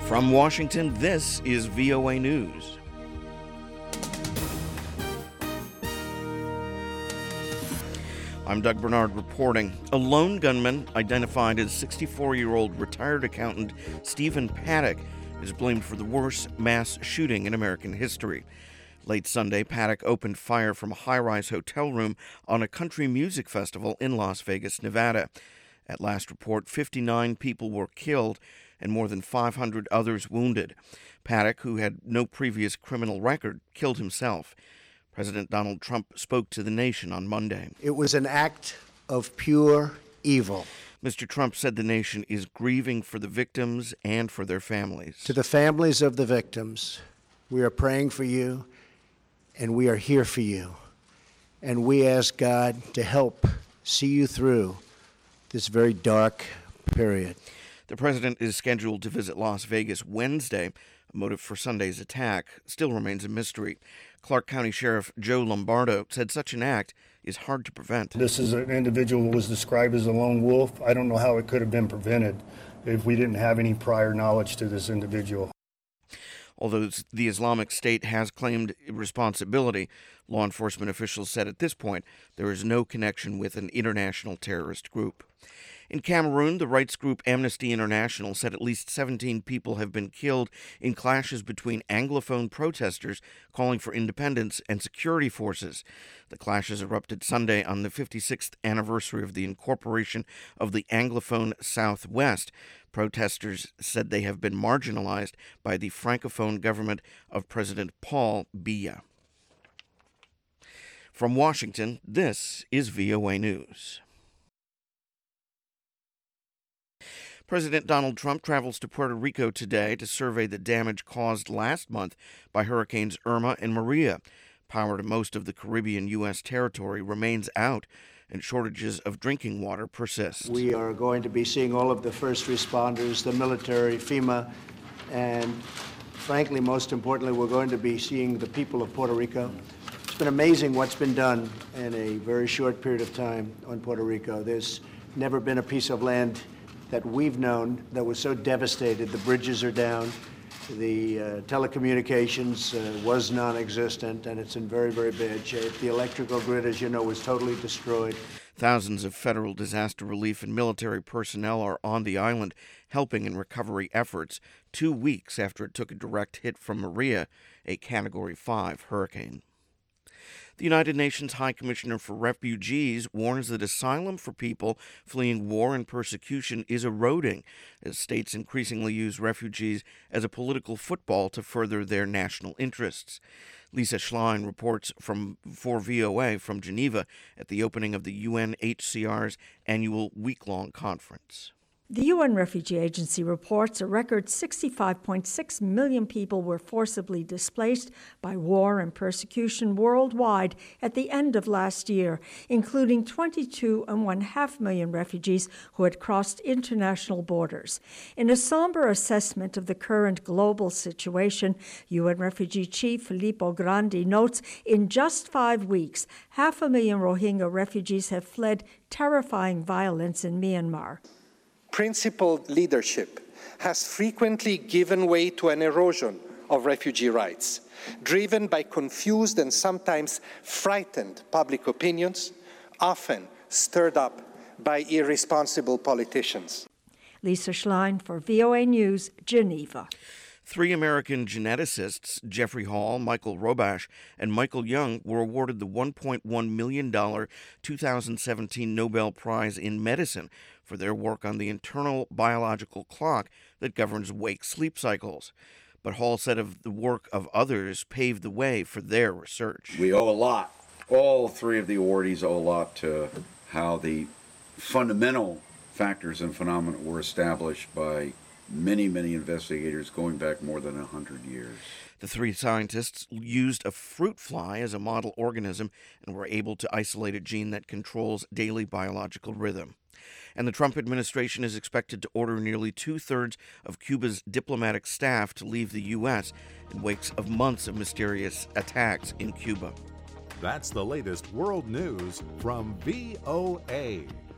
From Washington, this is VOA News. I'm Doug Bernard reporting. A lone gunman identified as 64-year-old retired accountant Stephen Paddock is blamed for the worst mass shooting in American history. Late Sunday, Paddock opened fire from a high-rise hotel room on a country music festival in Las Vegas, Nevada. At last report, 59 people were killed and more than 500 others wounded. Paddock, who had no previous criminal record, killed himself. President Donald Trump spoke to the nation on Monday. It was an act of pure evil. Mr. Trump said the nation is grieving for the victims and for their families. To the families of the victims, we are praying for you, and we are here for you. And we ask God to help see you through this very dark period. The president is scheduled to visit Las Vegas Wednesday. A motive for Sunday's attack still remains a mystery. Clark County Sheriff Joe Lombardo said such an act is hard to prevent. This is an individual who was described as a lone wolf. I don't know how it could have been prevented if we didn't have any prior knowledge to this individual. Although the Islamic State has claimed responsibility, law enforcement officials said at this point there is no connection with an international terrorist group. In Cameroon, the rights group Amnesty International said at least 17 people have been killed in clashes between Anglophone protesters calling for independence and security forces. The clashes erupted Sunday on the 56th anniversary of the incorporation of the Anglophone Southwest. Protesters said they have been marginalized by the Francophone government of President Paul Biya. From Washington, this is VOA News. President Donald Trump travels to Puerto Rico today to survey the damage caused last month by Hurricanes Irma and Maria. Power to most of the Caribbean U.S. territory remains out, and shortages of drinking water persist. We are going to be seeing all of the first responders, the military, FEMA, and frankly, most importantly, we're going to be seeing the people of Puerto Rico. It's been amazing what's been done in a very short period of time on Puerto Rico. There's never been a piece of land that we've known that was so devastated. The bridges are down, the telecommunications was non-existent, and it's in very, very bad shape. The electrical grid, as you know, was totally destroyed. Thousands of federal disaster relief and military personnel are on the island helping in recovery efforts 2 weeks after it took a direct hit from Maria, a Category 5 hurricane. The United Nations High Commissioner for Refugees warns that asylum for people fleeing war and persecution is eroding as states increasingly use refugees as a political football to further their national interests. Lisa Schlein reports for VOA from Geneva at the opening of the UNHCR's annual week-long conference. The UN Refugee Agency reports a record 65.6 million people were forcibly displaced by war and persecution worldwide at the end of last year, including 22.5 million refugees who had crossed international borders. In a somber assessment of the current global situation, UN Refugee Chief Filippo Grandi notes in just 5 weeks, 500,000 Rohingya refugees have fled terrifying violence in Myanmar. Principled leadership has frequently given way to an erosion of refugee rights, driven by confused and sometimes frightened public opinions, often stirred up by irresponsible politicians. Lisa Schlein for VOA News, Geneva. 3 American geneticists, Jeffrey Hall, Michael Robash, and Michael Young, were awarded the $1.1 million 2017 Nobel Prize in Medicine for their work on the internal biological clock that governs wake-sleep cycles. But Hall said of the work of others paved the way for their research. We owe a lot. All 3 of the awardees owe a lot to how the fundamental factors and phenomena were established by many investigators going back more than 100 years. The 3 scientists used a fruit fly as a model organism and were able to isolate a gene that controls daily biological rhythm. And the Trump administration is expected to order nearly 2/3 of Cuba's diplomatic staff to leave the U.S. in wake of months of mysterious attacks in Cuba. That's the latest world news from VOA.